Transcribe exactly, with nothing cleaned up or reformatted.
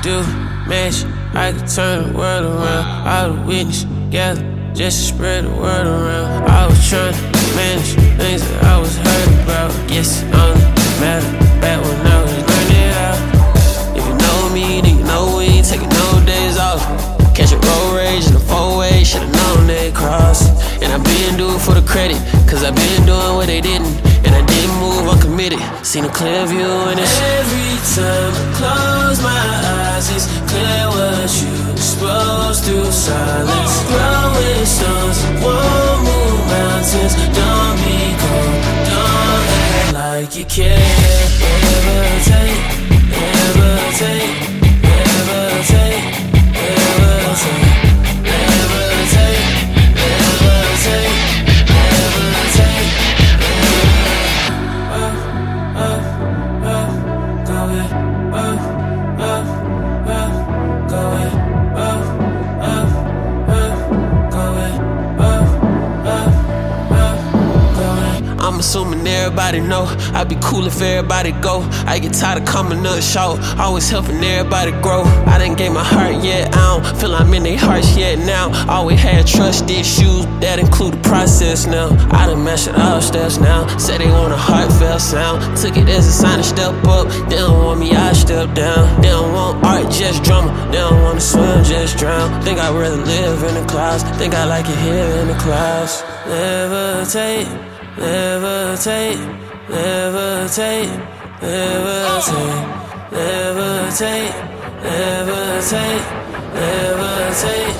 do match, I could turn the world around. All the witness gather just to spread the word around. I was trying to manage things that I was hurt about. Guess it only mattered back when I was learning it out. If you know me, then you know we ain't taking no days off. Catch a road rage in a four-way, should've known they'd cross. And I been doing for the credit, cause I been doing what they didn't. And I didn't move uncommitted, seen a clear view in this. Every time I close my eyes, it's clear what you exposed through silence. Growing stones won't move mountains. Don't be cold, don't act like you care. Levitate, levitate, levitate, levitate, levitate, levitate, levitate. Up, up, up, go it, up, up, up, go it, up, up, up, go it, up, up, up, go it. I'm assuming everybody know I be cool if everybody go. I get tired of coming up short, always helping everybody grow. I didn't get my heart yet, I don't feel I'm in their hearts yet now. Always had trust issues, that include the process now. I done mashed it all steps now, say they want a heartfelt sound. Took it as a sign to step up, they don't want me, I step down. They don't want art, just drama, they don't want to swim, just drown. Think I'd rather live in the clouds, think I like it here in the clouds. Levitate, levitate, levitate, levitate, levitate, levitate, levitate.